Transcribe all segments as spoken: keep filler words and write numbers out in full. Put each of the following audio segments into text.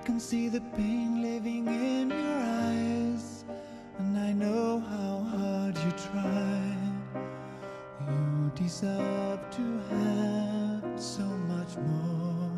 can see the pain living in your eyes, and I know how hard you try. You deserve to have so much more.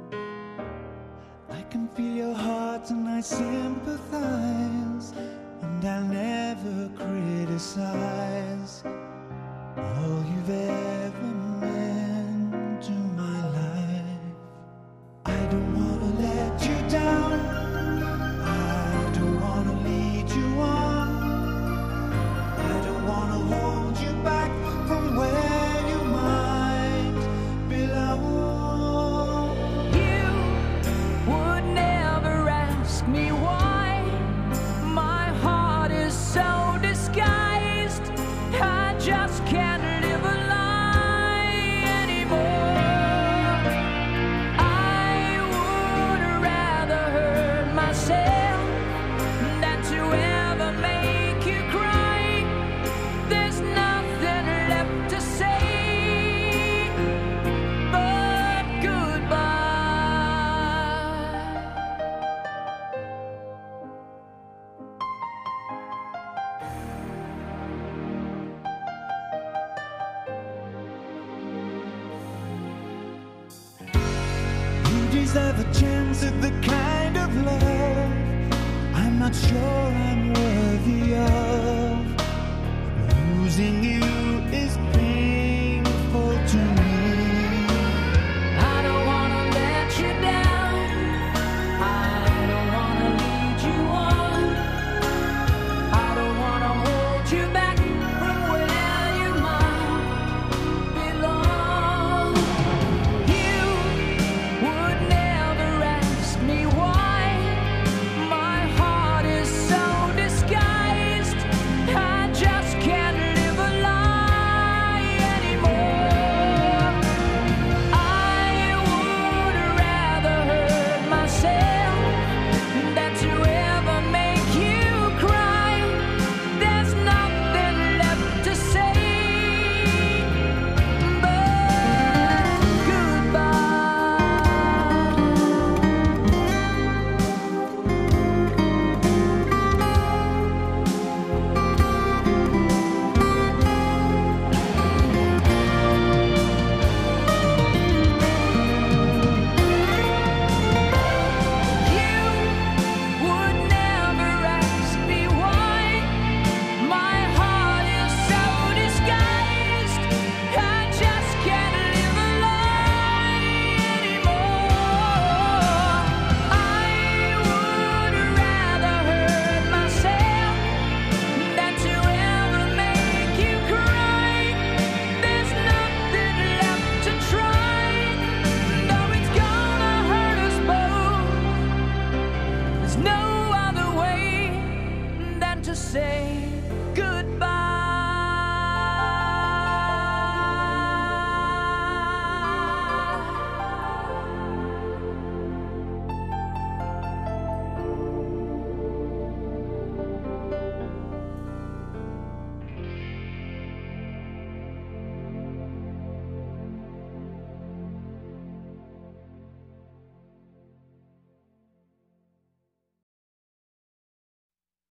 I can feel your heart and I sympathize, and I'll never criticize all you've ever meant to my life. I don't wanna let you down, I don't wanna lead you on, I don't wanna hold you back from where you might belong. You would never ask me why my heart is so disguised. I just can't live a lie anymore. I would rather hurt myself than to ever make you cry. There's nothing left to say but goodbye. You deserve a chance at the kind of love I'm not sure I'm worthy of. Losing you is pain.